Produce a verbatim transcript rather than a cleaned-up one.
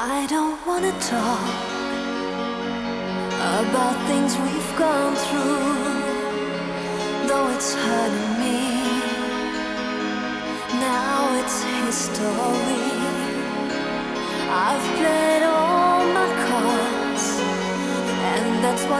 I don't wanna talk about things we've gone through, though it's hurting me. Now it's history. I've played all my cards, and that's what